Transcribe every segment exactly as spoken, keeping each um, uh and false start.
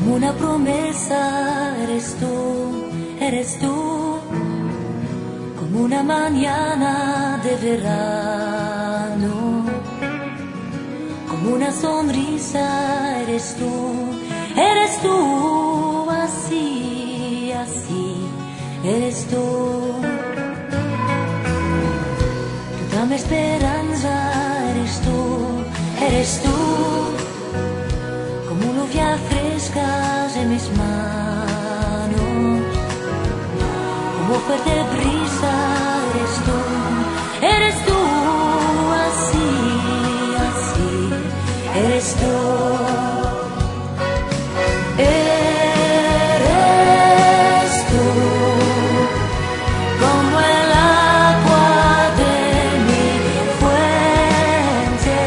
Una promesa eres tú, eres tú, como una mañana de verano, como una sonrisa eres tú, eres tú, así, así, eres tú. Toda mi esperanza eres tú, eres tú. Como lluvia fresca en mis manos, como fuerte brisa eres tú, eres tú, así, así, eres tú. Eres tú, como el agua de mi fuente.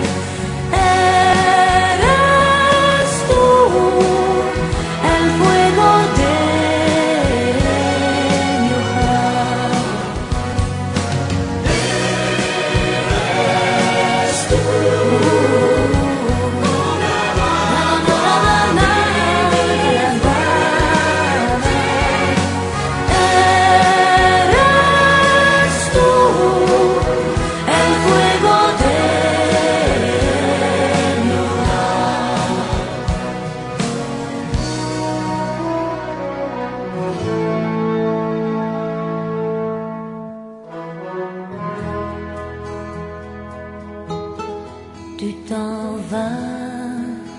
Tu t'en vas,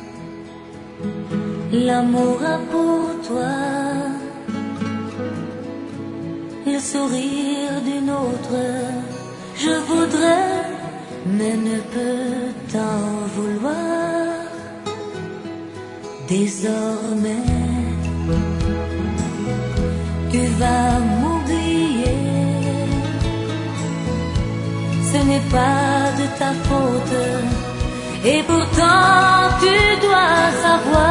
l'amour a pour toi le sourire d'une autre. Je voudrais, mais ne peux t'en vouloir. Désormais, tu vas m'oublier. Ce n'est pas de ta faute. Et pourtant tu dois savoir